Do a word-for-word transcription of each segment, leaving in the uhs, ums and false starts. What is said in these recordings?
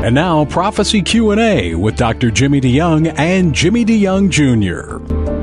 And now, Prophecy Q and A with Doctor Jimmy DeYoung and Jimmy DeYoung Junior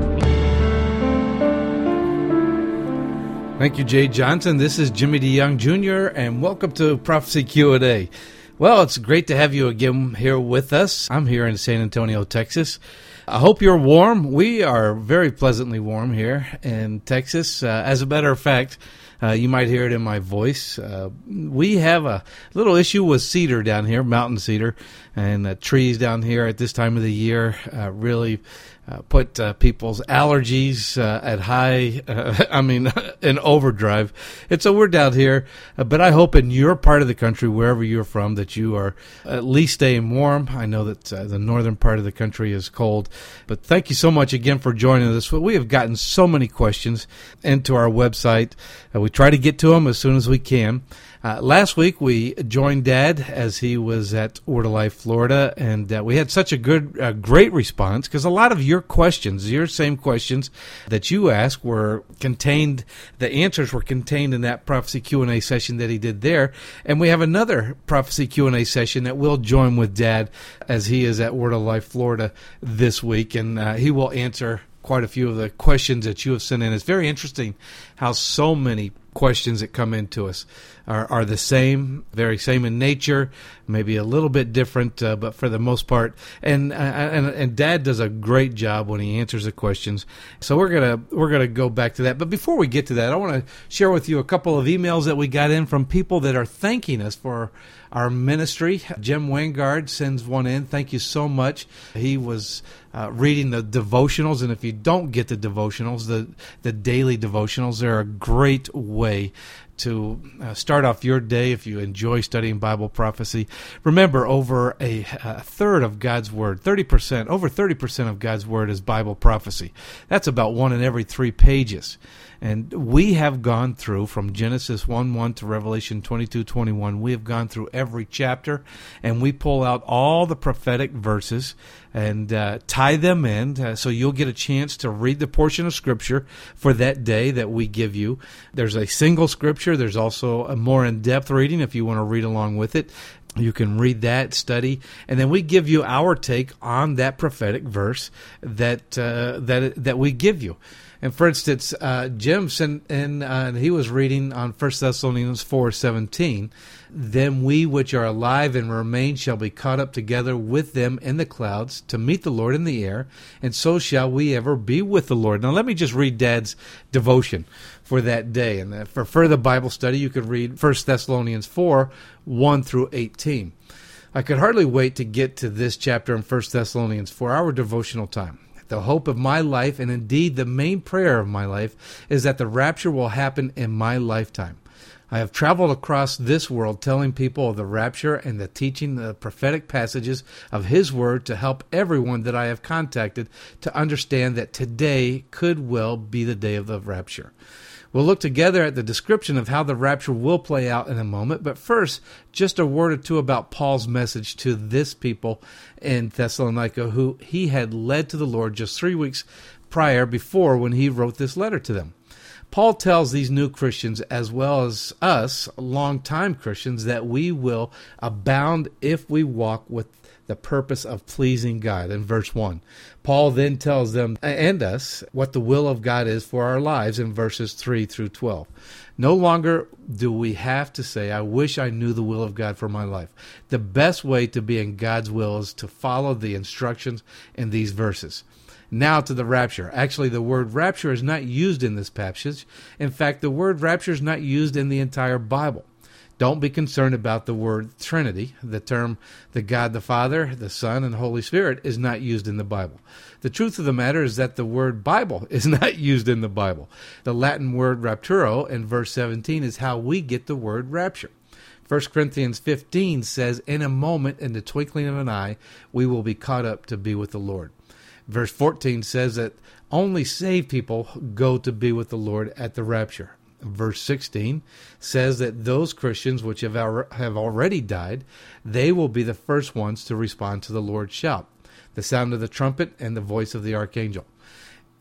Thank you, Jay Johnson. This is Jimmy DeYoung Junior, and welcome to Prophecy Q and A. Well, it's great to have you again here with us. I'm here in San Antonio, Texas. I hope you're warm. We are very pleasantly warm here in Texas. Uh, as a matter of fact, Uh, you might hear it in my voice. Uh, we have a little issue with cedar down here, mountain cedar, and uh, trees down here at this time of the year uh, really uh, put uh, people's allergies uh, at high, uh, I mean, in overdrive. And so we're down here, uh, but I hope in your part of the country, wherever you're from, that you are at least staying warm. I know that uh, the northern part of the country is cold, but thank you so much again for joining us. We have gotten so many questions into our website. Uh, we try to get to them as soon as we can. Uh, last week, we joined Dad as he was at Word of Life, Florida, and uh, we had such a good, uh, great response because a lot of your questions, your same questions that you asked were contained, the answers were contained in that Prophecy Q and A session that he did there. And we have another Prophecy Q and A session that we'll join with Dad as he is at Word of Life, Florida this week, and uh, he will answer quite a few of the questions that you have sent in. It's very interesting how so many questions that come into us are, are the same, very same in nature, maybe a little bit different, uh, but for the most part. And, uh, and and Dad does a great job when he answers the questions. So we're gonna we're gonna go back to that. But before we get to that, I want to share with you a couple of emails that we got in from people that are thanking us for our ministry. Jim Wangard sends one in. Thank you so much. He was uh, reading the devotionals, and if you don't get the devotionals, the the daily devotionals, they're a great way to uh, start off your day if you enjoy studying Bible prophecy. Remember, over a, a third of God's Word, thirty percent, over thirty percent of God's Word is Bible prophecy. That's about one in every three pages. And we have gone through, from Genesis one one to Revelation twenty-two twenty-one, we have gone through every chapter, and we pull out all the prophetic verses and uh, tie them in, uh, so you'll get a chance to read the portion of Scripture for that day that we give you. There's a single Scripture. There's also a more in-depth reading if you want to read along with it. You can read that, study, and then we give you our take on that prophetic verse that uh, that that we give you. And for instance, uh, Jim sent in, uh, and he was reading on First Thessalonians four seventeen. Then we which are alive and remain shall be caught up together with them in the clouds to meet the Lord in the air, and so shall we ever be with the Lord. Now let me just read Dad's devotion for that day. And for further Bible study, you could read First Thessalonians four, one through eighteen. I could hardly wait to get to this chapter in First Thessalonians four, our devotional time. The hope of my life, and indeed the main prayer of my life, is that the rapture will happen in my lifetime. I have traveled across this world telling people of the rapture and the teaching the prophetic passages of His Word to help everyone that I have contacted to understand that today could well be the day of the rapture. We'll look together at the description of how the rapture will play out in a moment, but first, just a word or two about Paul's message to this people in Thessalonica who he had led to the Lord just three weeks prior before when he wrote this letter to them. Paul tells these new Christians, as well as us, long-time Christians, that we will abound if we walk with the purpose of pleasing God. In verse one, Paul then tells them and us what the will of God is for our lives in verses three through twelve. No longer do we have to say, I wish I knew the will of God for my life. The best way to be in God's will is to follow the instructions in these verses. Now to the rapture. Actually, the word rapture is not used in this passage. In fact, the word rapture is not used in the entire Bible. Don't be concerned about the word Trinity. The term the God the Father, the Son, and Holy Spirit is not used in the Bible. The truth of the matter is that the word Bible is not used in the Bible. The Latin word rapturo in verse seventeen is how we get the word rapture. First Corinthians fifteen says, in a moment, in the twinkling of an eye, we will be caught up to be with the Lord. Verse fourteen says that only saved people go to be with the Lord at the rapture. Verse sixteen says that those Christians which have have already died, they will be the first ones to respond to the Lord's shout, the sound of the trumpet and the voice of the archangel.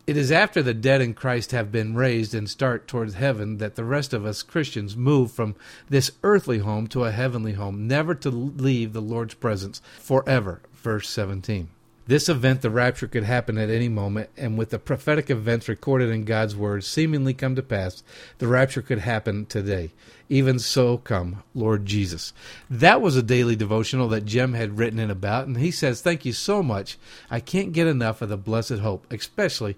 It is after the dead in Christ have been raised and start towards heaven that the rest of us Christians move from this earthly home to a heavenly home, never to leave the Lord's presence forever. Verse seventeen. This event, the rapture, could happen at any moment, and with the prophetic events recorded in God's Word seemingly come to pass, the rapture could happen today. Even so come, Lord Jesus. That was a daily devotional that Jim had written in about, and he says, thank you so much. I can't get enough of the blessed hope, especially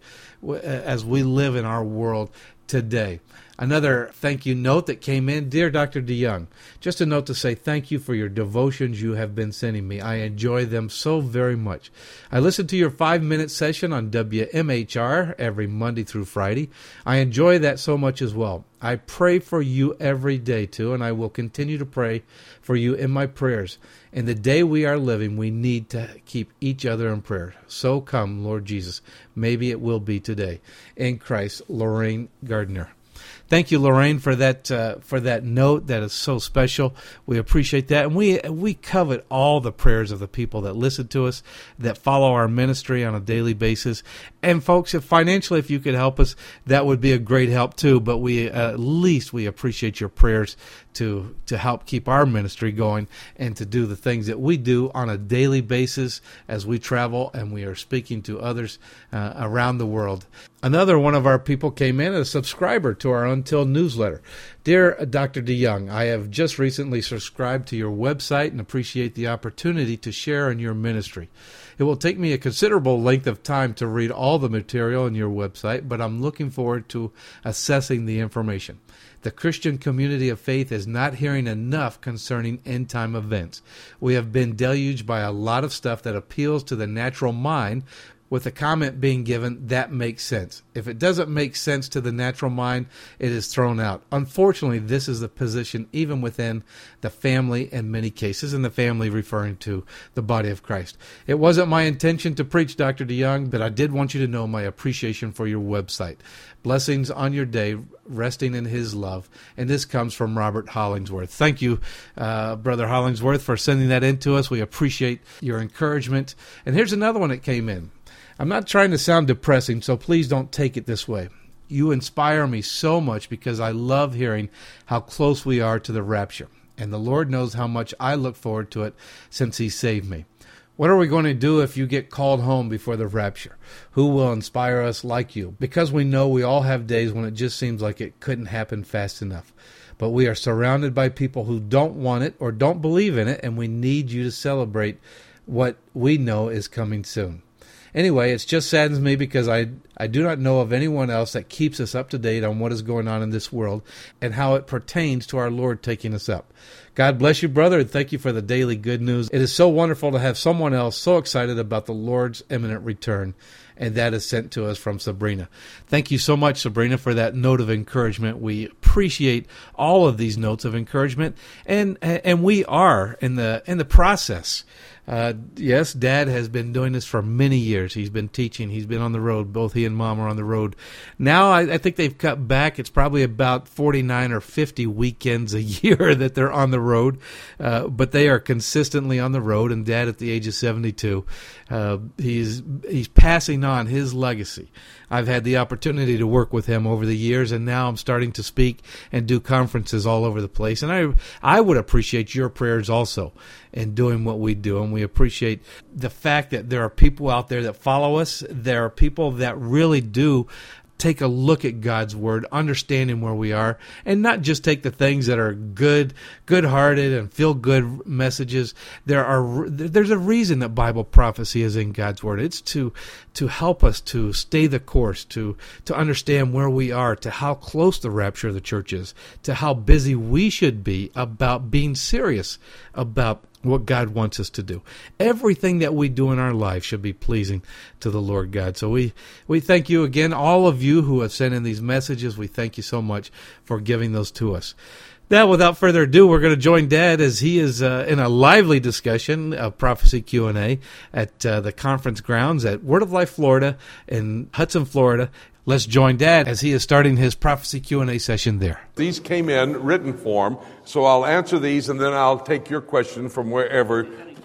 as we live in our world today. Another thank you note that came in. Dear Doctor DeYoung, just a note to say thank you for your devotions you have been sending me. I enjoy them so very much. I listen to your five-minute session on W M H R every Monday through Friday. I enjoy that so much as well. I pray for you every day, too, and I will continue to pray for you in my prayers. In the day we are living, we need to keep each other in prayer. So come, Lord Jesus. Maybe it will be today. In Christ, Lorraine Gardner. Thank you, Lorraine, for that uh, for that note. That is so special. We appreciate that, and we we covet all the prayers of the people that listen to us, that follow our ministry on a daily basis. And folks, if financially, if you could help us, that would be a great help too. But we uh, at least we appreciate your prayers to to help keep our ministry going and to do the things that we do on a daily basis as we travel and we are speaking to others uh, around the world. Another one of our people came in, a subscriber to our Until newsletter. Dear Doctor DeYoung, I have just recently subscribed to your website and appreciate the opportunity to share in your ministry. It will take me a considerable length of time to read all the material in your website, but I'm looking forward to assessing the information. The Christian community of faith is not hearing enough concerning end-time events. We have been deluged by a lot of stuff that appeals to the natural mind, with the comment being given, that makes sense. If it doesn't make sense to the natural mind, it is thrown out. Unfortunately, this is the position even within the family in many cases, and the family referring to the body of Christ. It wasn't my intention to preach, Doctor DeYoung, but I did want you to know my appreciation for your website. Blessings on your day, resting in his love. And this comes from Robert Hollingsworth. Thank you, uh, Brother Hollingsworth, for sending that in to us. We appreciate your encouragement. And here's another one that came in. I'm not trying to sound depressing, so please don't take it this way. You inspire me so much because I love hearing how close we are to the rapture. And the Lord knows how much I look forward to it since he saved me. What are we going to do if you get called home before the rapture? Who will inspire us like you? Because we know we all have days when it just seems like it couldn't happen fast enough. But we are surrounded by people who don't want it or don't believe in it, and we need you to celebrate what we know is coming soon. Anyway, it just saddens me because I, I do not know of anyone else that keeps us up to date on what is going on in this world and how it pertains to our Lord taking us up. God bless you, brother, and thank you for the daily good news. It is so wonderful to have someone else so excited about the Lord's imminent return, and that is sent to us from Sabrina. Thank you so much, Sabrina, for that note of encouragement. We appreciate all of these notes of encouragement, and and we are in the in the process. Uh, yes, Dad has been doing this for many years. He's been teaching. He's been on the road. Both he and Mom are on the road. Now I, I think they've cut back. It's probably about forty-nine or fifty weekends a year that they're on the road. Uh, but they are consistently on the road. And Dad, at the age of seventy-two, uh, he's he's passing on his legacy. I've had the opportunity to work with him over the years, and now I'm starting to speak and do conferences all over the place. And I I would appreciate your prayers also in doing what we do. And we appreciate the fact that there are people out there that follow us. There are people that really do take a look at God's Word, understanding where we are, and not just take the things that are good, good-hearted and feel-good messages. There are there's a reason that Bible prophecy is in God's Word. It's to to help us to stay the course, to to understand where we are, to how close the rapture of the church is, to how busy we should be about being serious about what God wants us to do. Everything that we do in our life should be pleasing to the Lord God. So we, we thank you again, all of you who have sent in these messages. We thank you so much for giving those to us. Now, without further ado, we're going to join Dad as he is uh, in a lively discussion of Prophecy Q and A at uh, the conference grounds at Word of Life, Florida, in Hudson, Florida. Let's join Dad as he is starting his Prophecy Q and A session there. These came in written form, so I'll answer these and then I'll take your question from wherever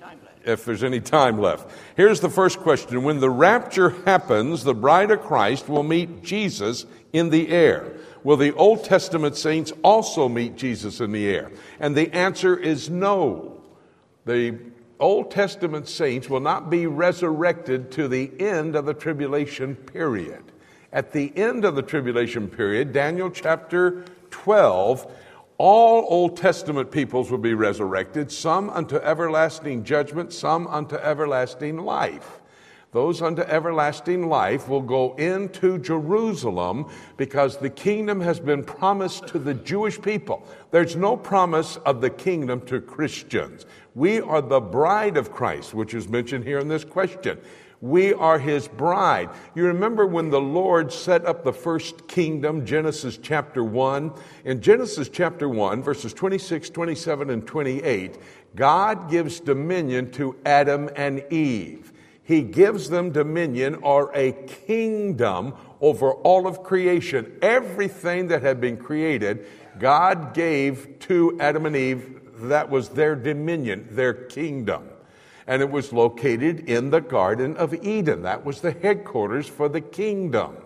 if there's any time left. Here's the first question. When the rapture happens, the bride of Christ will meet Jesus in the air. Will the Old Testament saints also meet Jesus in the air? And the answer is no. The Old Testament saints will not be resurrected to the end of the tribulation period. At the end of the tribulation period, Daniel chapter twelve, all Old Testament peoples will be resurrected, some unto everlasting judgment, some unto everlasting life. Those unto everlasting life will go into Jerusalem because the kingdom has been promised to the Jewish people. There's no promise of the kingdom to Christians. We are the bride of Christ, which is mentioned here in this question. We are his bride. You remember when the Lord set up the first kingdom, Genesis chapter one? In Genesis chapter one, verses twenty-six, twenty-seven, and twenty-eight, God gives dominion to Adam and Eve. He gives them dominion or a kingdom over all of creation. Everything that had been created, God gave to Adam and Eve. That was their dominion, their kingdom. And it was located in the Garden of Eden. That was the headquarters for the kingdom.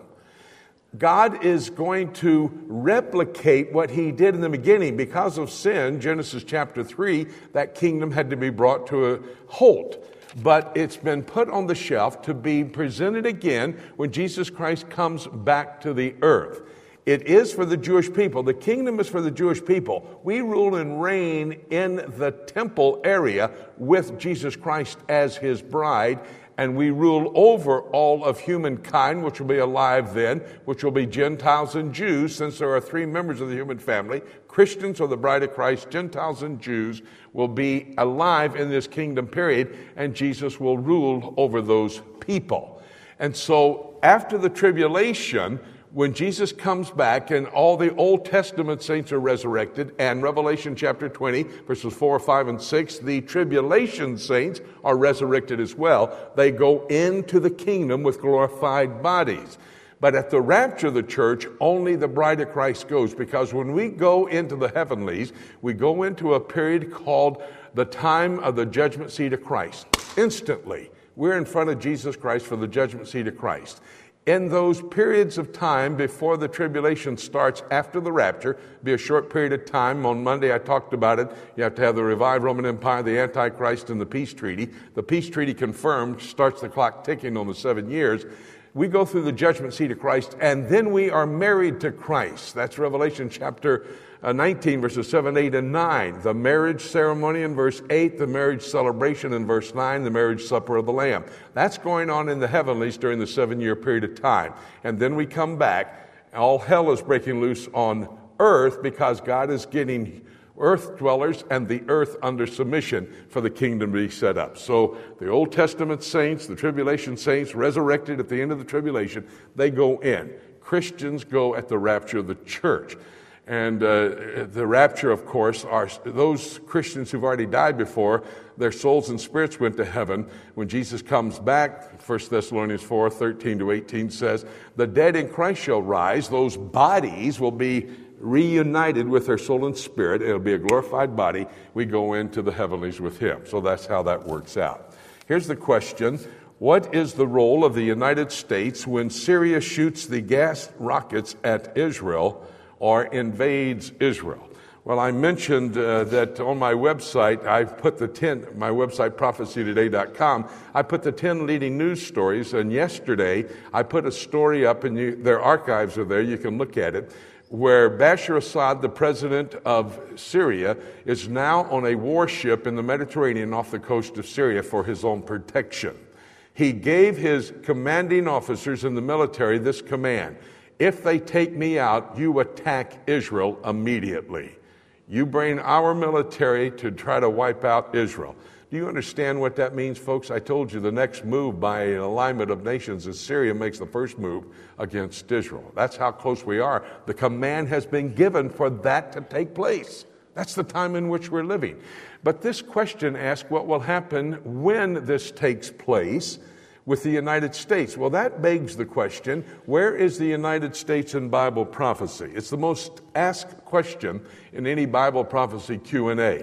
God is going to replicate what he did in the beginning. Because of sin, Genesis chapter three, that kingdom had to be brought to a halt. But it's been put on the shelf to be presented again when Jesus Christ comes back to the earth. It is for the Jewish people. The kingdom is for the Jewish people. We rule and reign in the temple area with Jesus Christ as his bride, and we rule over all of humankind, which will be alive then, which will be Gentiles and Jews, since there are three members of the human family. Christians are the bride of Christ, Gentiles and Jews will be alive in this kingdom period, and Jesus will rule over those people. And so after the tribulation, when Jesus comes back and all the Old Testament saints are resurrected, and Revelation chapter twenty, verses four, five, and six, the tribulation saints are resurrected as well. They go into the kingdom with glorified bodies. But at the rapture of the church, only the bride of Christ goes, because when we go into the heavenlies, we go into a period called the time of the judgment seat of Christ. Instantly, we're in front of Jesus Christ for the judgment seat of Christ. In those periods of time before the tribulation starts after the rapture, be a short period of time. On Monday I talked about it. You have to have the revived Roman Empire, the Antichrist, and the peace treaty. The peace treaty confirmed starts the clock ticking on the seven years. We go through the judgment seat of Christ, and then we are married to Christ. That's Revelation chapter nineteen, verses seven, eight, and nine. The marriage ceremony in verse eight, the marriage celebration in verse nine, the marriage supper of the Lamb. That's going on in the heavenlies during the seven-year period of time. And then we come back. All hell is breaking loose on earth because God is getting earth dwellers and the earth under submission for the kingdom to be set up. So the Old Testament saints, the tribulation saints, resurrected at the end of the tribulation, they go in. Christians go at the rapture of the church. And uh, the rapture, of course, are those Christians who've already died before. Their souls and spirits went to heaven. When Jesus comes back, First Thessalonians four, thirteen to eighteen says, the dead in Christ shall rise. Those bodies will be reunited with their soul and spirit. It'll be a glorified body. We go into the heavenlies with him. So that's how that works out. Here's the question. What is the role of the United States when Syria shoots the gas rockets at Israel or invades Israel? Well, I mentioned uh, that on my website, I put the ten, my website, prophecy today dot com, I put the ten leading news stories, and yesterday I put a story up, and you, their archives are there, you can look at it, where Bashar Assad, the president of Syria, is now on a warship in the Mediterranean off the coast of Syria for his own protection. He gave his commanding officers in the military this command: if they take me out, you attack Israel immediately. You bring our military to try to wipe out Israel. Do you understand what that means, folks? I told you the next move by an alignment of nations is Syria makes the first move against Israel. That's how close we are. The command has been given for that to take place. That's the time in which we're living. But this question asks what will happen when this takes place with the United States. Well, that begs the question, where is the United States in Bible prophecy? It's the most asked question in any Bible prophecy Q and A.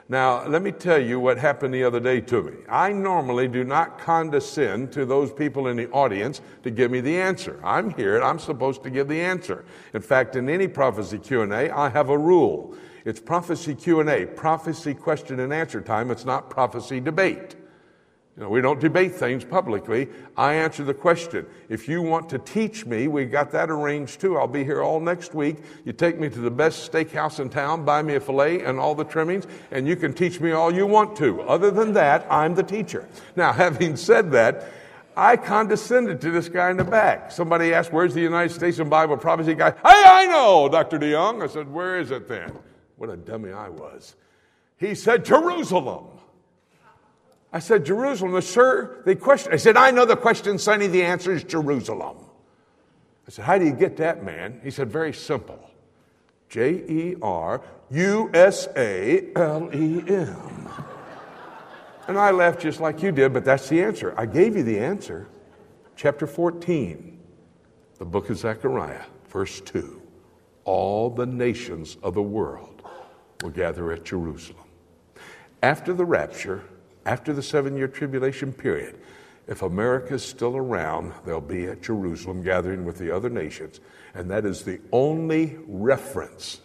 Now, let me tell you what happened the other day to me. I normally do not condescend to those people in the audience to give me the answer. I'm here and I'm supposed to give the answer. In fact, in any prophecy Q and A, I have a rule. It's prophecy Q and A, prophecy question and answer time. It's not prophecy debate. You know, we don't debate things publicly. I answer the question. If you want to teach me, we got that arranged too. I'll be here all next week. You take me to the best steakhouse in town, buy me a filet and all the trimmings, and you can teach me all you want to. Other than that, I'm the teacher. Now, having said that, I condescended to this guy in the back. Somebody asked, where's the United States in Bible prophecy guy? Hey, I know, Doctor DeYoung. I said, where is it then? What a dummy I was. He said, Jerusalem. I said, Jerusalem. Sir, the question. I said, I know the question, Sonny. The answer is Jerusalem. I said, how do you get that, man? He said, very simple. J E R U S A L E M. And I laughed just like you did, but that's the answer. I gave you the answer. Chapter fourteen, the book of Zechariah, verse two. All the nations of the world will gather at Jerusalem. After the rapture, after the seven-year tribulation period, if America's still around, they'll be at Jerusalem gathering with the other nations. And that is the only reference,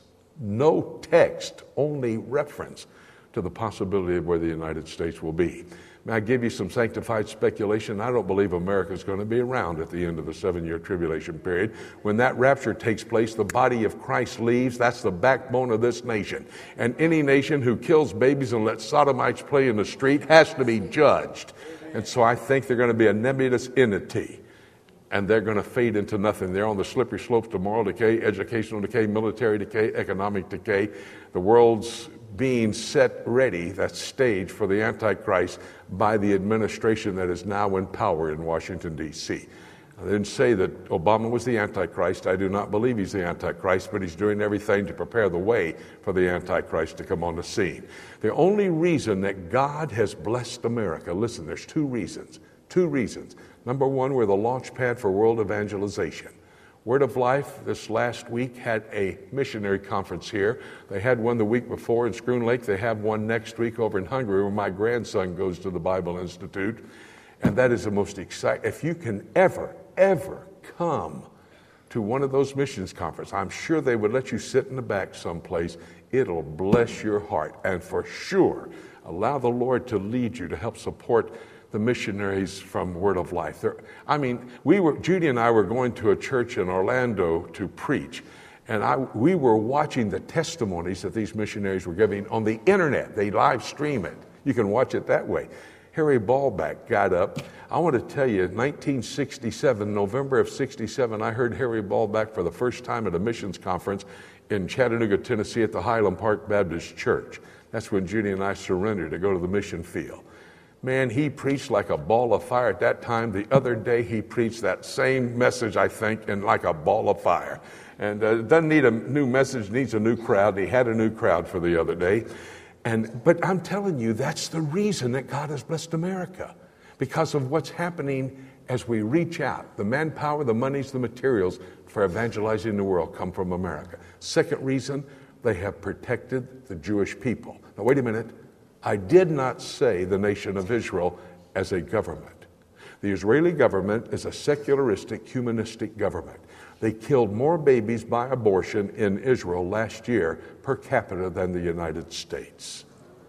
no text, only reference to the possibility of where the United States will be. May I give you some sanctified speculation? I don't believe America's going to be around at the end of the seven-year tribulation period. When that rapture takes place, the body of Christ leaves. That's the backbone of this nation. And any nation who kills babies and lets sodomites play in the street has to be judged. And so I think they're going to be a nebulous entity. And they're going to fade into nothing. They're on the slippery slopes to moral decay, educational decay, military decay, economic decay. The world's being set ready, that stage for the Antichrist, by the administration that is now in power in Washington, D C I didn't say that Obama was the Antichrist. I do not believe he's the Antichrist, but he's doing everything to prepare the way for the Antichrist to come on the scene. The only reason that God has blessed America, listen, there's two reasons. Two reasons. Number one, we're the launch pad for world evangelization. Word of Life this last week had a missionary conference here. They had one the week before in Schroon Lake. They have one next week over in Hungary where my grandson goes to the Bible Institute. And that is the most exciting. If you can ever, ever come to one of those missions conferences, I'm sure they would let you sit in the back someplace. It'll bless your heart. And for sure, allow the Lord to lead you to help support the missionaries from Word of Life. They're, I mean, we were, Judy and I were going to a church in Orlando to preach, and I, we were watching the testimonies that these missionaries were giving on the internet. They live stream it. You can watch it that way. Harry Ballback got up. I want to tell you, nineteen sixty-seven, November of sixty-seven, I heard Harry Ballback for the first time at a missions conference in Chattanooga, Tennessee at the Highland Park Baptist Church. That's when Judy and I surrendered to go to the mission field. Man, he preached like a ball of fire at that time. The other day, he preached that same message, I think, and like a ball of fire. And uh, doesn't need a new message, needs a new crowd. He had a new crowd for the other day. And but I'm telling you, that's the reason that God has blessed America, because of what's happening as we reach out. The manpower, the monies, the materials for evangelizing the world come from America. Second reason, they have protected the Jewish people. Now, wait a minute. I did not say the nation of Israel as a government. The Israeli government is a secularistic, humanistic government. They killed more babies by abortion in Israel last year per capita than the United States.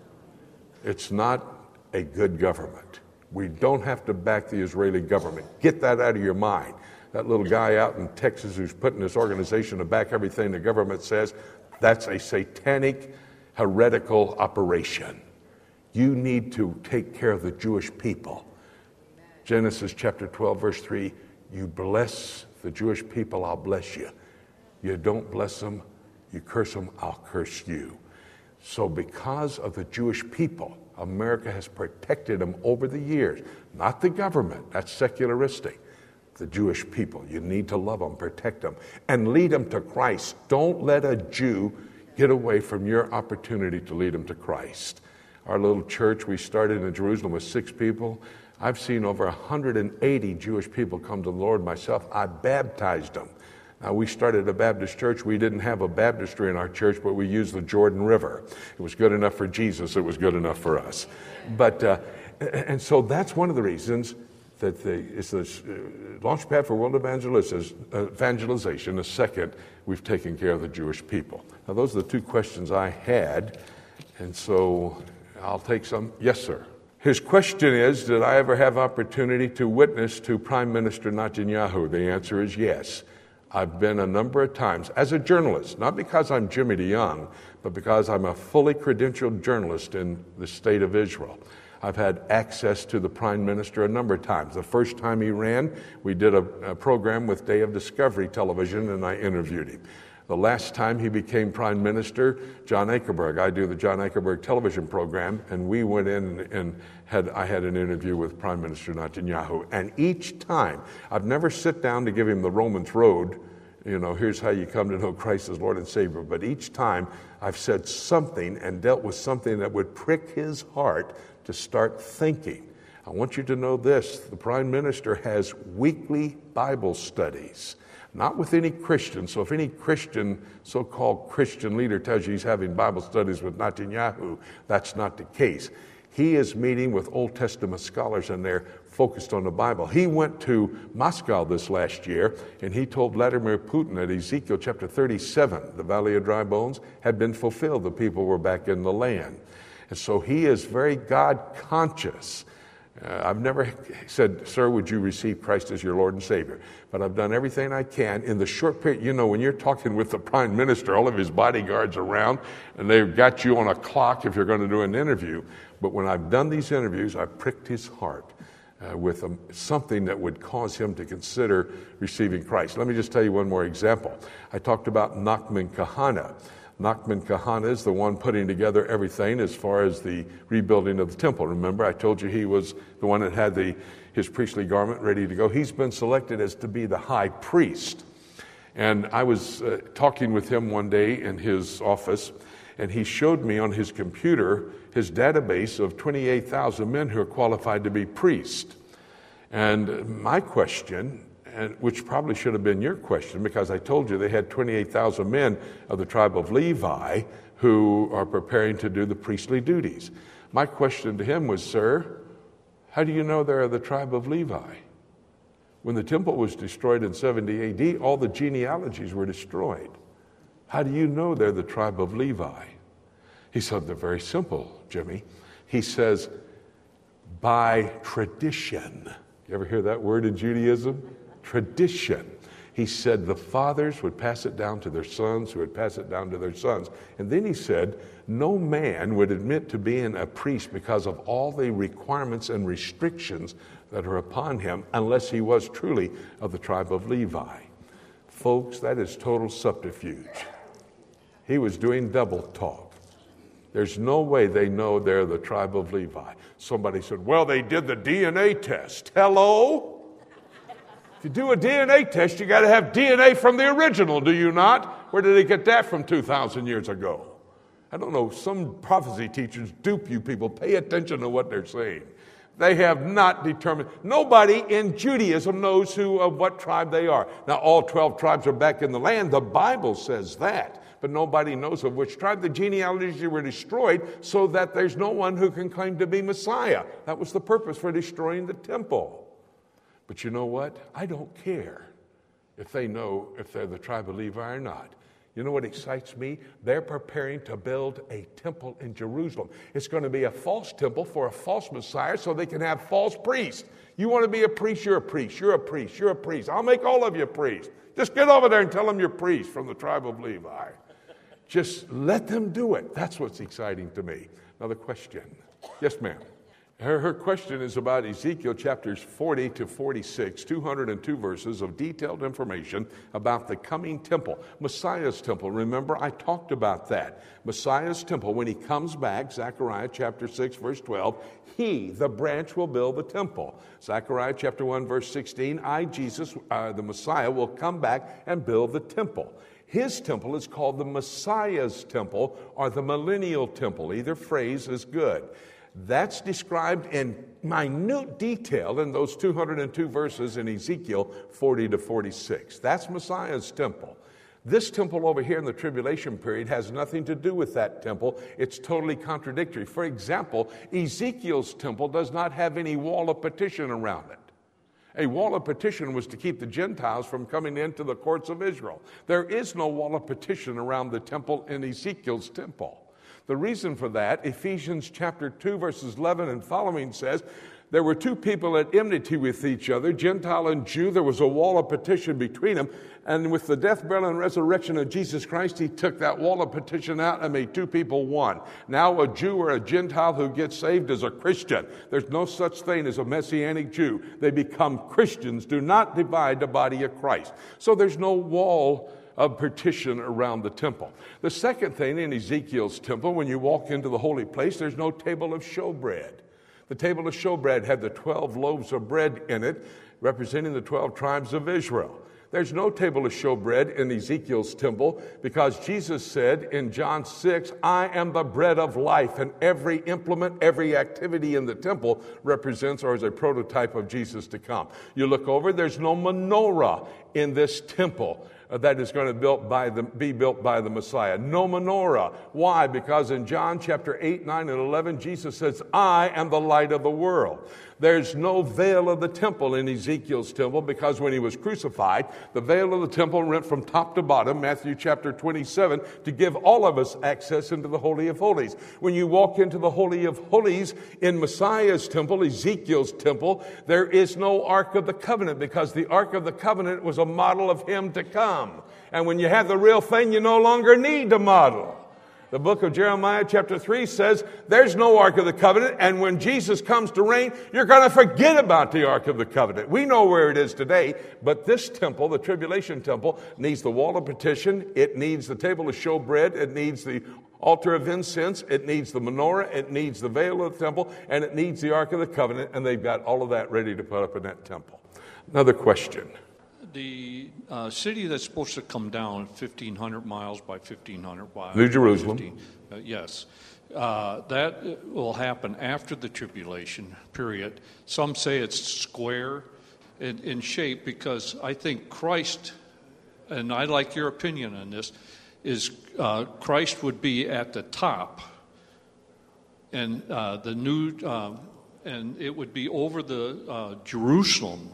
It's not a good government. We don't have to back the Israeli government. Get that out of your mind. That little guy out in Texas who's putting this organization to back everything the government says, that's a satanic, heretical operation. You need to take care of the Jewish people. Genesis chapter twelve, verse three, you bless the Jewish people, I'll bless you. You don't bless them, you curse them, I'll curse you. So because of the Jewish people, America has protected them over the years. Not the government, that's secularistic. The Jewish people, you need to love them, protect them, and lead them to Christ. Don't let a Jew get away from your opportunity to lead them to Christ. Our little church we started in Jerusalem with six people. I've seen over one hundred eighty Jewish people come to the Lord myself. I baptized them. Now, we started a Baptist church. We didn't have a baptistry in our church, but we used the Jordan River. It was good enough for Jesus. It was good enough for us. But, uh, and so that's one of the reasons that the, it's the uh, Launchpad for World Evangelis- uh, Evangelization. The second, we've taken care of the Jewish people. Now, those are the two questions I had. And so I'll take some. Yes, sir. His question is, did I ever have opportunity to witness to Prime Minister Netanyahu? The answer is yes. I've been a number of times as a journalist, not because I'm Jimmy DeYoung, but because I'm a fully credentialed journalist in the state of Israel. I've had access to the Prime Minister a number of times. The first time he ran, we did a, a program with Day of Discovery Television, and I interviewed him. The last time he became Prime Minister, John Akerberg, I do the John Akerberg television program, and we went in and had I had an interview with Prime Minister Netanyahu. And each time, I've never sit down to give him the Romans road, you know, here's how you come to know Christ as Lord and Savior, but each time I've said something and dealt with something that would prick his heart to start thinking. I want you to know this, the Prime Minister has weekly Bible studies. Not with any Christian. So if any Christian, so-called Christian leader tells you he's having Bible studies with Netanyahu, that's not the case. He is meeting with Old Testament scholars, and they're focused on the Bible. He went to Moscow this last year, and he told Vladimir Putin that Ezekiel chapter thirty-seven, the Valley of Dry Bones, had been fulfilled. The people were back in the land. And so he is very God-conscious. Uh, I've never said, sir, would you receive Christ as your Lord and Savior? But I've done everything I can in the short period. You know, when you're talking with the Prime Minister, all of his bodyguards around, and they've got you on a clock if you're going to do an interview. But when I've done these interviews, I've pricked his heart uh, with um, something that would cause him to consider receiving Christ. Let me just tell you one more example. I talked about Nachman Kahana. Nachman Kahana is the one putting together everything as far as the rebuilding of the temple. Remember, I told you he was the one that had the his priestly garment ready to go. He's been selected as to be the high priest. And I was uh, talking with him one day in his office, and he showed me on his computer his database of twenty-eight thousand men who are qualified to be priests. And my question, and which probably should have been your question, because I told you they had twenty-eight thousand men of the tribe of Levi who are preparing to do the priestly duties. My question to him was, sir, how do you know they're the tribe of Levi? When the temple was destroyed in seventy A D, all the genealogies were destroyed. How do you know they're the tribe of Levi? He said, they're very simple, Jimmy. He says, by tradition. You ever hear that word in Judaism? Tradition. He said the fathers would pass it down to their sons, who would pass it down to their sons. And then he said, no man would admit to being a priest because of all the requirements and restrictions that are upon him unless he was truly of the tribe of Levi. Folks, that is total subterfuge. He was doing double talk. There's no way they know they're the tribe of Levi. Somebody said, well, they did the D N A test. Hello? If you do a D N A test, you got to have D N A from the original, do you not? Where did they get that from two thousand years ago? I don't know. Some prophecy teachers dupe you people. Pay attention to what they're saying. They have not determined. Nobody in Judaism knows who of what tribe they are. Now, all twelve tribes are back in the land. The Bible says that. But nobody knows of which tribe. The genealogies were destroyed so that there's no one who can claim to be Messiah. That was the purpose for destroying the temple. But you know what? I don't care if they know if they're the tribe of Levi or not. You know what excites me? They're preparing to build a temple in Jerusalem. It's going to be a false temple for a false Messiah so they can have false priests. You want to be a priest? You're a priest. You're a priest. You're a priest. I'll make all of you priests. Just get over there and tell them you're priests from the tribe of Levi. Just let them do it. That's what's exciting to me. Another question. Yes, ma'am. Her, her question is about Ezekiel chapters forty to forty-six, two hundred two verses of detailed information about the coming temple, Messiah's temple. Remember, I talked about that. Messiah's temple, when he comes back, Zechariah chapter six, verse twelve, he, the branch, will build the temple. Zechariah chapter one, verse sixteen, I, Jesus, uh, the Messiah, will come back and build the temple. His temple is called the Messiah's temple or the millennial temple. Either phrase is good. That's described in minute detail in those two hundred two verses in Ezekiel forty to forty-six. That's Messiah's temple. This temple over here in the tribulation period has nothing to do with that temple. It's totally contradictory. For example, Ezekiel's temple does not have any wall of partition around it. A wall of partition was to keep the Gentiles from coming into the courts of Israel. There is no wall of partition around the temple in Ezekiel's temple. The reason for that, Ephesians chapter two, verses eleven and following says, there were two people at enmity with each other, Gentile and Jew. There was a wall of partition between them. And with the death, burial, and resurrection of Jesus Christ, he took that wall of partition out and made two people one. Now a Jew or a Gentile who gets saved is a Christian. There's no such thing as a Messianic Jew. They become Christians. Do not divide the body of Christ. So there's no wall of partition around the temple. The second thing in Ezekiel's temple, when you walk into the holy place, there's no table of showbread. The table of showbread had the twelve loaves of bread in it, representing the twelve tribes of Israel. There's no table of showbread in Ezekiel's temple because Jesus said in John six, I am the bread of life, and every implement, every activity in the temple represents or is a prototype of Jesus to come. You look over, there's no menorah in this temple that is going to built by the, be built by the Messiah. No menorah. Why? Because in John chapter eight, nine, and eleven, Jesus says, I am the light of the world. There's no veil of the temple in Ezekiel's temple because when he was crucified, the veil of the temple went from top to bottom, Matthew chapter twenty-seven, to give all of us access into the Holy of Holies. When you walk into the Holy of Holies in Messiah's temple, Ezekiel's temple, there is no Ark of the Covenant because the Ark of the Covenant was a model of him to come. And when you have the real thing, you no longer need the model. The book of Jeremiah chapter three says there's no Ark of the Covenant, and when Jesus comes to reign, you're going to forget about the Ark of the Covenant. We know where it is today, but this temple, the tribulation temple, needs the wall of partition, it needs the table of showbread, it needs the altar of incense, it needs the menorah, it needs the veil of the temple, and it needs the Ark of the Covenant, and they've got all of that ready to put up in that temple. Another question. The uh, city that's supposed to come down fifteen hundred miles by fifteen hundred miles. New Jerusalem. fifteen, uh, yes. Uh, that will happen after the tribulation period. Some say it's square in, in shape because I think Christ, and I like your opinion on this, is uh, Christ would be at the top, and uh, the new, uh, and it would be over the uh, Jerusalem.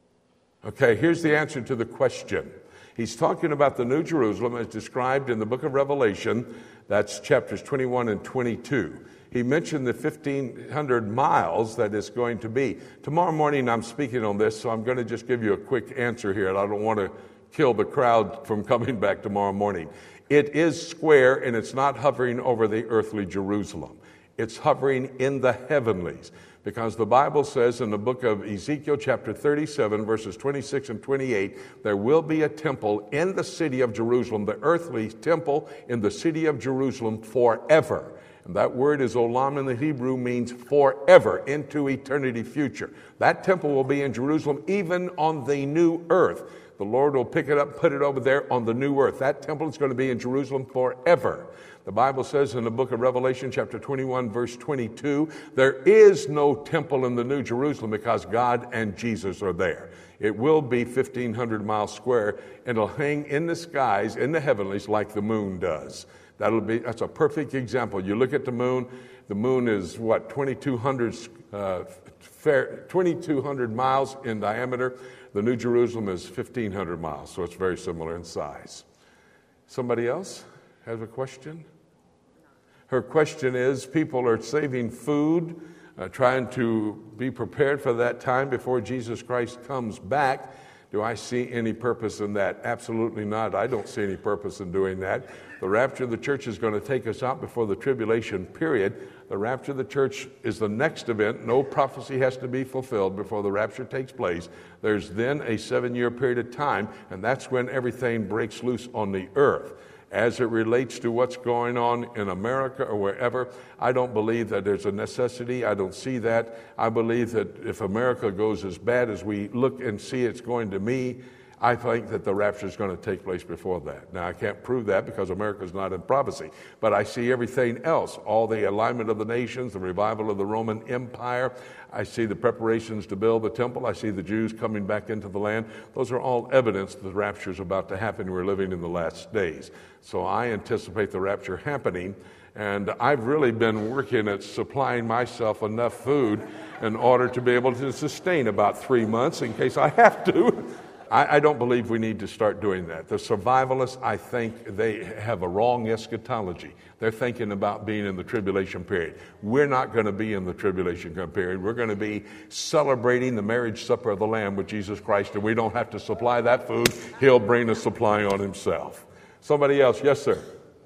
Okay, here's the answer to the question. He's talking about the New Jerusalem as described in the book of Revelation. That's chapters twenty-one and twenty-two. He mentioned the fifteen hundred miles that it's going to be. Tomorrow morning I'm speaking on this, so I'm going to just give you a quick answer here, and I don't want to kill the crowd from coming back tomorrow morning. It is square, and it's not hovering over the earthly Jerusalem. It's hovering in the heavenlies. Because the Bible says in the book of Ezekiel chapter thirty-seven, verses twenty-six and twenty-eight, there will be a temple in the city of Jerusalem, the earthly temple in the city of Jerusalem forever. And that word is olam in the Hebrew, means forever, into eternity future. That temple will be in Jerusalem even on the new earth. The Lord will pick it up, put it over there on the new earth. That temple is going to be in Jerusalem forever. The Bible says in the book of Revelation, chapter twenty-one, verse twenty-two, there is no temple in the New Jerusalem because God and Jesus are there. It will be fifteen hundred miles square, and it'll hang in the skies, in the heavenlies, like the moon does. That'll be, that's a perfect example. You look at the moon, the moon is, what, twenty-two hundred, uh, fair, twenty-two hundred miles in diameter. The New Jerusalem is fifteen hundred miles, so it's very similar in size. Somebody else has a question? Her question is, people are saving food, uh, trying to be prepared for that time before Jesus Christ comes back. Do I see any purpose in that? Absolutely not. I don't see any purpose in doing that. The rapture of the church is going to take us out before the tribulation period. The rapture of the church is the next event. No prophecy has to be fulfilled before the rapture takes place. There's then a seven-year period of time, and that's when everything breaks loose on the earth. As it relates to what's going on in America or wherever, I don't believe that there's a necessity. I don't see that. I believe that if America goes as bad as we look and see it's going to me, I think that the rapture is going to take place before that. Now, I can't prove that because America's not in prophecy, but I see everything else, all the alignment of the nations, the revival of the Roman Empire. I see the preparations to build the temple. I see the Jews coming back into the land. Those are all evidence that the rapture is about to happen. We're living in the last days. So I anticipate the rapture happening, and I've really been working at supplying myself enough food in order to be able to sustain about three months in case I have to. I, I don't believe we need to start doing that. The survivalists, I think they have a wrong eschatology. They're thinking about being in the tribulation period. We're not going to be in the tribulation period. We're going to be celebrating the marriage supper of the Lamb with Jesus Christ, and we don't have to supply that food. He'll bring the supply on himself. Somebody else? Yes, sir.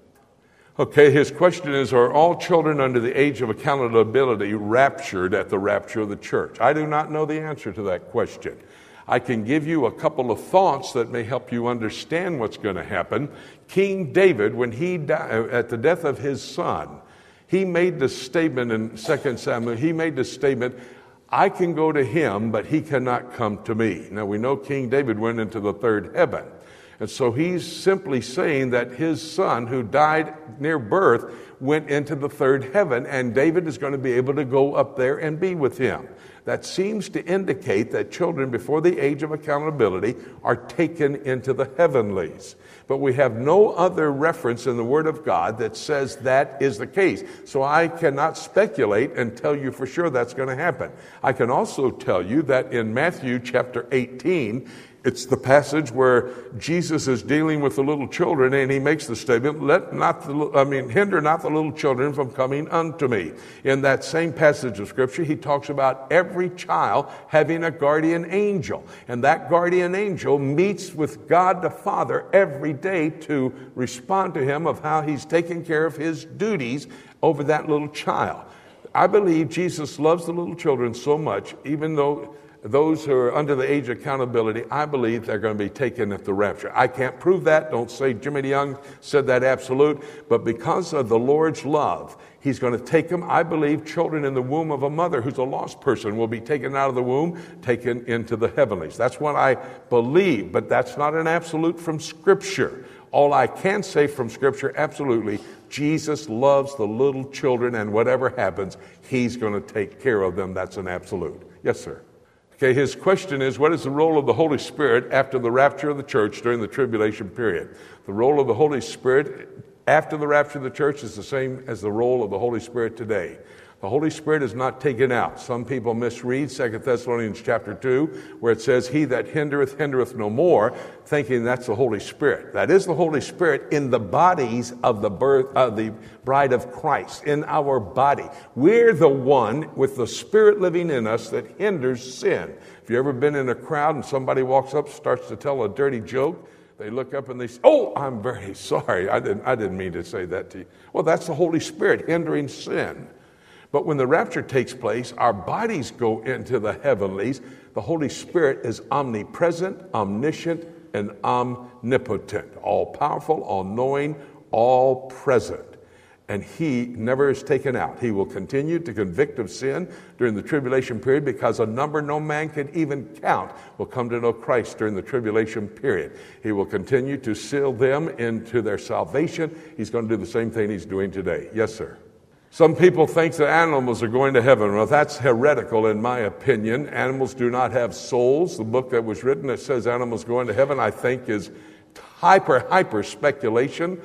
Okay, his question is, are all children under the age of accountability raptured at the rapture of the church? I do not know the answer to that question. I can give you a couple of thoughts that may help you understand what's going to happen. King David, when he died, at the death of his son, he made the statement in Second Samuel, he made the statement, I can go to him, but he cannot come to me. Now we know King David went into the third heaven. And so he's simply saying that his son, who died near birth, went into the third heaven, and David is going to be able to go up there and be with him. That seems to indicate that children before the age of accountability are taken into the heavenlies. But we have no other reference in the Word of God that says that is the case. So I cannot speculate and tell you for sure that's going to happen. I can also tell you that in Matthew chapter eighteen, it's the passage where Jesus is dealing with the little children, and he makes the statement, "Let not the, I mean, hinder not the little children from coming unto me." In that same passage of Scripture, he talks about every child having a guardian angel, and that guardian angel meets with God the Father every day to respond to him of how he's taking care of his duties over that little child. I believe Jesus loves the little children so much, even though those who are under the age of accountability, I believe they're going to be taken at the rapture. I can't prove that. Don't say Jimmy DeYoung said that absolute. But because of the Lord's love, he's going to take them. I believe children in the womb of a mother who's a lost person will be taken out of the womb, taken into the heavenlies. That's what I believe, but that's not an absolute from Scripture. All I can say from Scripture, absolutely, Jesus loves the little children, and whatever happens, he's going to take care of them. That's an absolute. Yes, sir. Okay, his question is, what is the role of the Holy Spirit after the rapture of the church during the tribulation period? The role of the Holy Spirit after the rapture of the church is the same as the role of the Holy Spirit today. The Holy Spirit is not taken out. Some people misread Second Thessalonians chapter two, where it says, he that hindereth, hindereth no more, thinking that's the Holy Spirit. That is the Holy Spirit in the bodies of the birth of the bride of Christ, in our body. We're the one with the Spirit living in us that hinders sin. Have you ever been in a crowd and somebody walks up, starts to tell a dirty joke? They look up and they say, oh, I'm very sorry. I didn't, I didn't mean to say that to you. Well, that's the Holy Spirit hindering sin. But when the rapture takes place, our bodies go into the heavenlies. The Holy Spirit is omnipresent, omniscient, and omnipotent, all-powerful, all-knowing, all-present. And he never is taken out. He will continue to convict of sin during the tribulation period, because a number no man can even count will come to know Christ during the tribulation period. He will continue to seal them into their salvation. He's going to do the same thing he's doing today. Yes, sir. Some people think that animals are going to heaven. Well, that's heretical in my opinion. Animals do not have souls. The book that was written that says animals going to heaven, I think, is hyper, hyper speculation.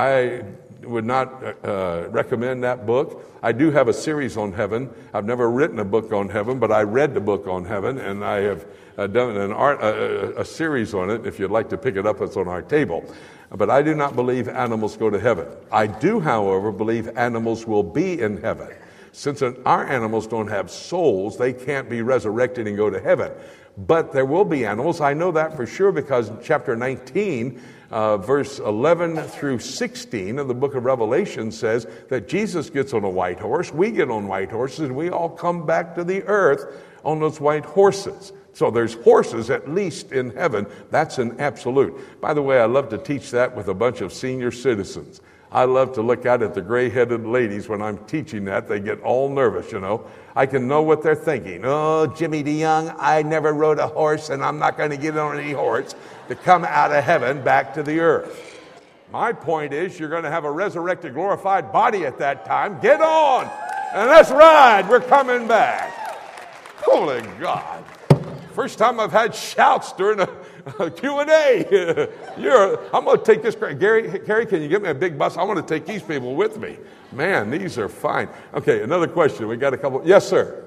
I would not uh, recommend that book. I do have a series on heaven. I've never written a book on heaven, but I read the book on heaven, and I have uh, done an art, uh, a series on it. If you'd like to pick it up, it's on our table. But I do not believe animals go to heaven. I do, however, believe animals will be in heaven. Since our animals don't have souls, they can't be resurrected and go to heaven. But there will be animals. I know that for sure, because in chapter nineteen, uh, verse eleven through sixteen of the book of Revelation says that Jesus gets on a white horse, we get on white horses, and we all come back to the earth on those white horses. So there's horses at least in heaven. That's an absolute. By the way, I love to teach that with a bunch of senior citizens. I love to look out at the gray-headed ladies when I'm teaching that. They get all nervous, you know. I can know what they're thinking. Oh, Jimmy DeYoung, I never rode a horse, and I'm not going to get on any horse to come out of heaven back to the earth. My point is, you're going to have a resurrected, glorified body at that time. Get on, and let's ride. We're coming back. Holy God. First time I've had shouts during a, a Q and A. You're, I'm going to take this. Gary, Gary, can you get me a big bus? I want to take these people with me. Man, these are fine. Okay, another question. We got a couple. Yes, sir.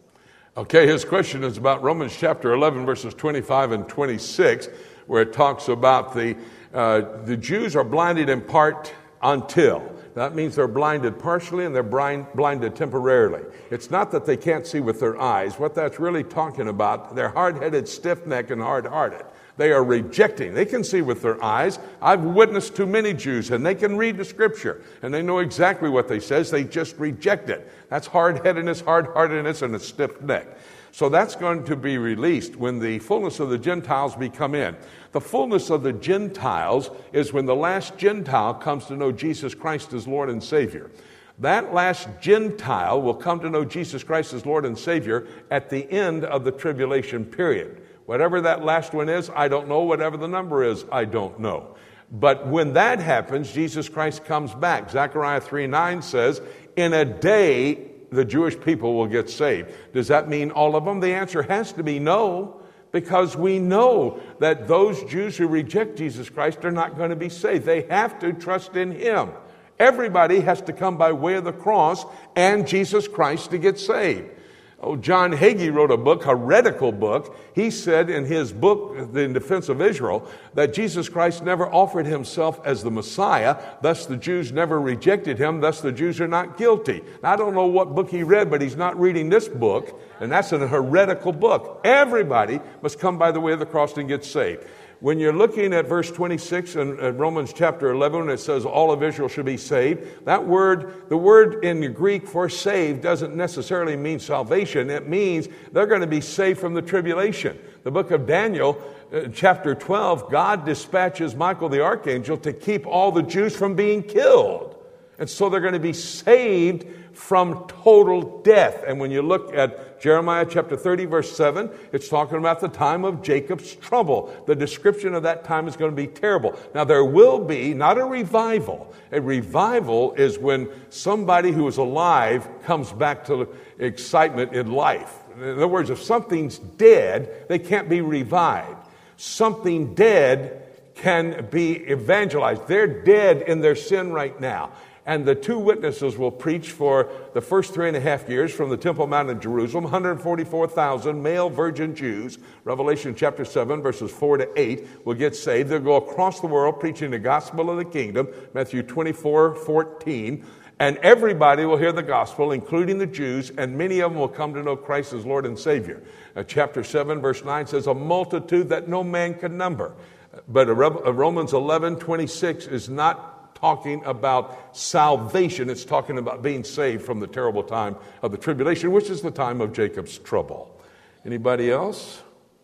Okay, his question is about Romans chapter eleven, verses twenty-five and twenty-six, where it talks about the uh, the Jews are blinded in part until. That means they're blinded partially and they're blind, blinded temporarily. It's not that they can't see with their eyes. What that's really talking about, they're hard-headed, stiff-necked, and hard-hearted. They are rejecting. They can see with their eyes. I've witnessed to many Jews, and they can read the Scripture, and they know exactly what they says. They just reject it. That's hard-headedness, hard-heartedness, and a stiff neck. So that's going to be released when the fullness of the Gentiles be come in. The fullness of the Gentiles is when the last Gentile comes to know Jesus Christ as Lord and Savior. That last Gentile will come to know Jesus Christ as Lord and Savior at the end of the tribulation period. Whatever that last one is, I don't know. Whatever the number is, I don't know. But when that happens, Jesus Christ comes back. Zechariah three nine says, in a day, the Jewish people will get saved. Does that mean all of them? The answer has to be no, because we know that those Jews who reject Jesus Christ are not going to be saved. They have to trust in Him. Everybody has to come by way of the cross and Jesus Christ to get saved. Oh, John Hagee wrote a book, heretical book. He said in his book, In Defense of Israel, that Jesus Christ never offered himself as the Messiah. Thus, the Jews never rejected him. Thus, the Jews are not guilty. Now, I don't know what book he read, but he's not reading this book, and that's a heretical book. Everybody must come by the way of the cross and get saved. When you're looking at verse twenty-six in Romans chapter eleven, it says all of Israel should be saved. That word, the word in the Greek for saved doesn't necessarily mean salvation. It means they're going to be saved from the tribulation. The book of Daniel, uh, chapter twelve, God dispatches Michael the archangel to keep all the Jews from being killed. And so they're going to be saved from total death. And when you look at Jeremiah chapter thirty, verse seven, it's talking about the time of Jacob's trouble. The description of that time is going to be terrible. Now, there will be not a revival. A revival is when somebody who is alive comes back to excitement in life. In other words, if something's dead, they can't be revived. Something dead can be evangelized. They're dead in their sin right now. And the two witnesses will preach for the first three and a half years from the Temple Mount in Jerusalem, one hundred forty-four thousand male virgin Jews. Revelation chapter seven, verses four to eight will get saved. They'll go across the world preaching the gospel of the kingdom, Matthew twenty-four fourteen. And everybody will hear the gospel, including the Jews, and many of them will come to know Christ as Lord and Savior. Uh, chapter seven, verse nine says, a multitude that no man can number. But a Re- a Romans eleven twenty-six is not talking about salvation. It's talking about being saved from the terrible time of the tribulation, which is the time of Jacob's trouble. Anybody else?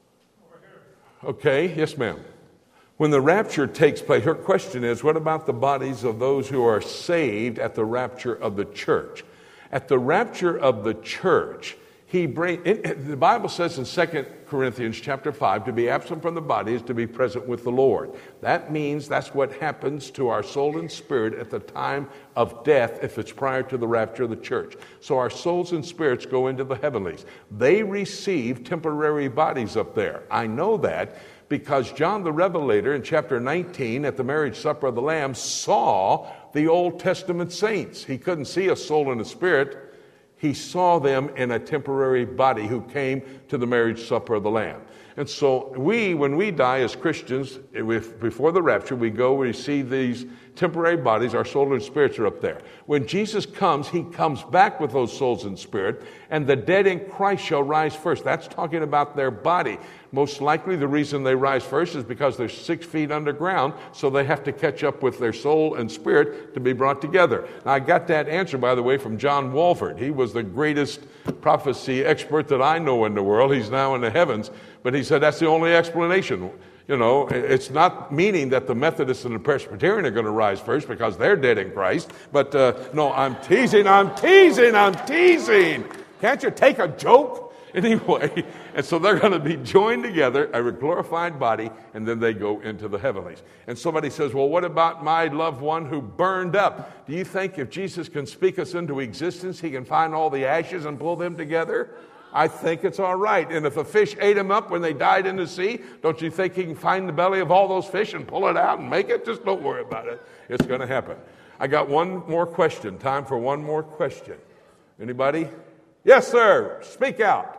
Okay, yes, ma'am. When the rapture takes place, her question is, what about the bodies of those who are saved at the rapture of the church? At the rapture of the church, he bring, it, the Bible says in Second Corinthians chapter five, to be absent from the body is to be present with the Lord. That means that's what happens to our soul and spirit at the time of death if it's prior to the rapture of the church. So our souls and spirits go into the heavenlies. They receive temporary bodies up there. I know that because John the Revelator in chapter nineteen at the marriage supper of the Lamb saw the Old Testament saints. He couldn't see a soul and a spirit. He saw them in a temporary body who came to the marriage supper of the Lamb. And so we, when we die as Christians, if, before the rapture, we go, we see these temporary bodies, our soul and spirits are up there. When Jesus comes, he comes back with those souls and spirit, and the dead in Christ shall rise first. That's talking about their body. Most likely the reason they rise first is because they're six feet underground, so they have to catch up with their soul and spirit to be brought together. Now, I got that answer, by the way, from John Walford. He was the greatest prophecy expert that I know in the world. He's now in the heavens, but he said that's the only explanation. You You know, it's not meaning that the Methodists and the Presbyterian are going to rise first because they're dead in Christ. But uh, no, I'm teasing, I'm teasing, I'm teasing. Can't you take a joke? Anyway, and so they're going to be joined together, a glorified body, and then they go into the heavenlies. And somebody says, well, what about my loved one who burned up? Do you think if Jesus can speak us into existence, he can find all the ashes and pull them together? I think it's all right. And if a fish ate them up when they died in the sea, don't you think he can find the belly of all those fish and pull it out and make it? Just don't worry about it. It's going to happen. I got one more question. Time for one more question. Anybody? Yes, sir. Speak out.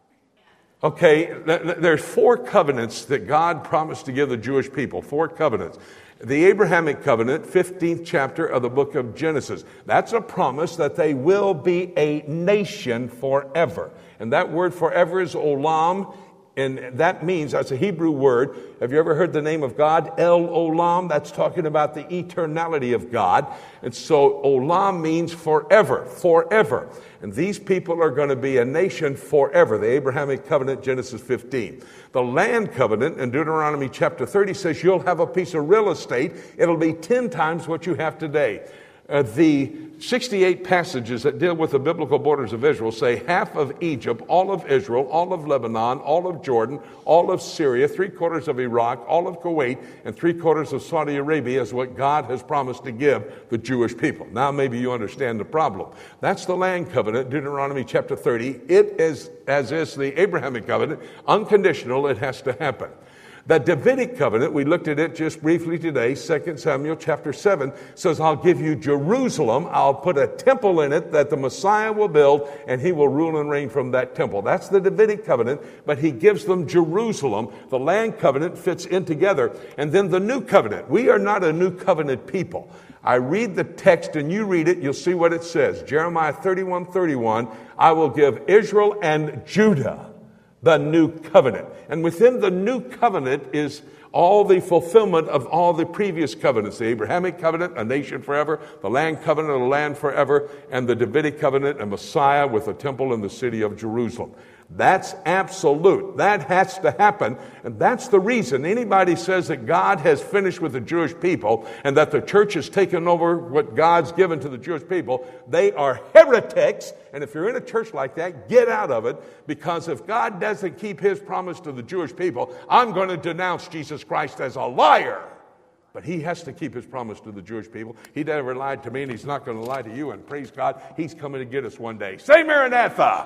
Okay, there's four covenants that God promised to give the Jewish people. Four covenants. The Abrahamic covenant, fifteenth chapter of the book of Genesis. That's a promise that they will be a nation forever. And that word forever is olam. And that means, that's a Hebrew word. Have you ever heard the name of God? El Olam. That's talking about the eternality of God. And so Olam means forever, forever. And these people are going to be a nation forever. The Abrahamic covenant, Genesis fifteen. The land covenant in Deuteronomy chapter thirty says you'll have a piece of real estate. It'll be ten times what you have today. Uh, the sixty-eight passages that deal with the biblical borders of Israel say half of Egypt, all of Israel, all of Lebanon, all of Jordan, all of Syria, three quarters of Iraq, all of Kuwait, and three quarters of Saudi Arabia is what God has promised to give the Jewish people. Now maybe you understand the problem. That's the land covenant, Deuteronomy chapter thirty. It is, as is the Abrahamic covenant, unconditional. It has to happen. The Davidic covenant, we looked at it just briefly today, Second Samuel chapter seven, says, I'll give you Jerusalem, I'll put a temple in it that the Messiah will build, and he will rule and reign from that temple. That's the Davidic covenant, but he gives them Jerusalem. The land covenant fits in together. And then the new covenant. We are not a new covenant people. I read the text and you read it, you'll see what it says. Jeremiah thirty-one thirty-one, I will give Israel and Judah the new covenant. And within the new covenant is all the fulfillment of all the previous covenants. The Abrahamic covenant, a nation forever. The land covenant, a land forever. And the Davidic covenant, a Messiah with a temple in the city of Jerusalem. That's absolute. That has to happen. And that's the reason anybody says that God has finished with the Jewish people and that the church has taken over what God's given to the Jewish people, they are heretics. And if you're in a church like that, get out of it, because if God doesn't keep his promise to the Jewish people, I'm going to denounce Jesus Christ as a liar. But he has to keep his promise to the Jewish people. He never lied to me, and he's not going to lie to you. And praise God, he's coming to get us one day. Say Maranatha!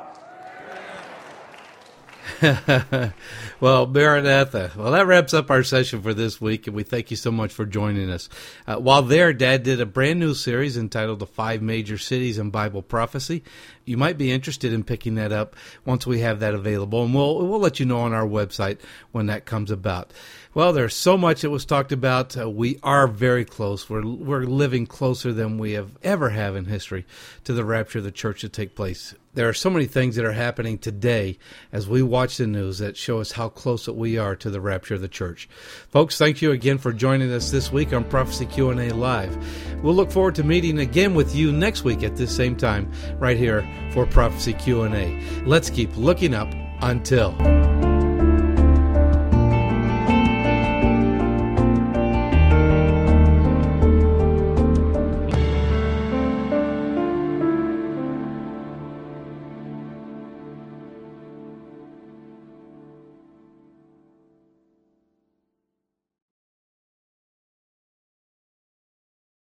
Well, Maranatha. Well, that wraps up our session for this week, and we thank you so much for joining us. Uh, while there, Dad did a brand new series entitled The Five Major Cities in Bible Prophecy. You might be interested in picking that up once we have that available, and we'll we'll let you know on our website when that comes about. Well, there's so much that was talked about. Uh, we are very close. We're we're living closer than we have ever have in history to the rapture of the church to take place. There are so many things that are happening today as we watch the news that show us how close that we are to the rapture of the church. Folks, thank you again for joining us this week on Prophecy Q and A Live. We'll look forward to meeting again with you next week at this same time right here for Prophecy Q and A. Let's keep looking up until...